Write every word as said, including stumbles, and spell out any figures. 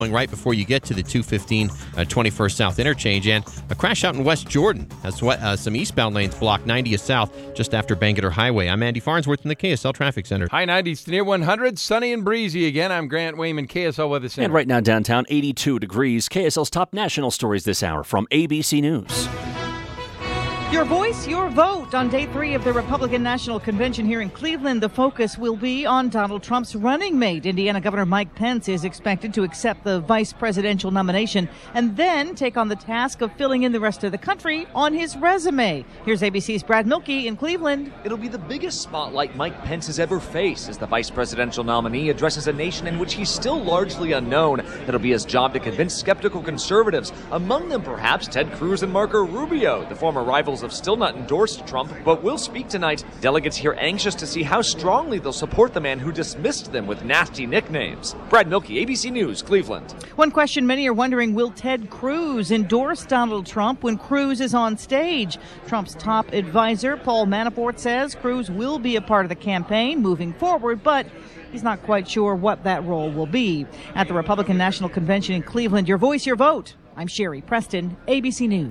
right before you get to the two fifteen uh, twenty-first South interchange. And a crash out in West Jordan has uh, some eastbound lanes blocked ninetieth South just after Bangerter Highway. I'm Andy Farnsworth in the K S L Traffic Center. High nineties to near one hundred, sunny and breezy again. I'm Grant Wayman, K S L Weather Center. And right now downtown, eighty-two degrees. K S L's top national stories this hour from A B C News. Your voice, your vote. On day three of the Republican National Convention here in Cleveland, the focus will be on Donald Trump's running mate. Indiana Governor Mike Pence is expected to accept the vice presidential nomination and then take on the task of filling in the rest of the country on his resume. Here's A B C's Brad Milkey in Cleveland. It'll be the biggest spotlight Mike Pence has ever faced as the vice presidential nominee addresses a nation in which he's still largely unknown. It'll be his job to convince skeptical conservatives, among them perhaps Ted Cruz and Marco Rubio, the former rivals have still not endorsed Trump, but will speak tonight. Delegates here anxious to see how strongly they'll support the man who dismissed them with nasty nicknames. Brad Milkey, A B C News, Cleveland. One question many are wondering, will Ted Cruz endorse Donald Trump when Cruz is on stage? Trump's top advisor, Paul Manafort, says Cruz will be a part of the campaign moving forward, but he's not quite sure what that role will be. At the Republican National Convention in Cleveland, your voice, your vote. I'm Sherry Preston, A B C News.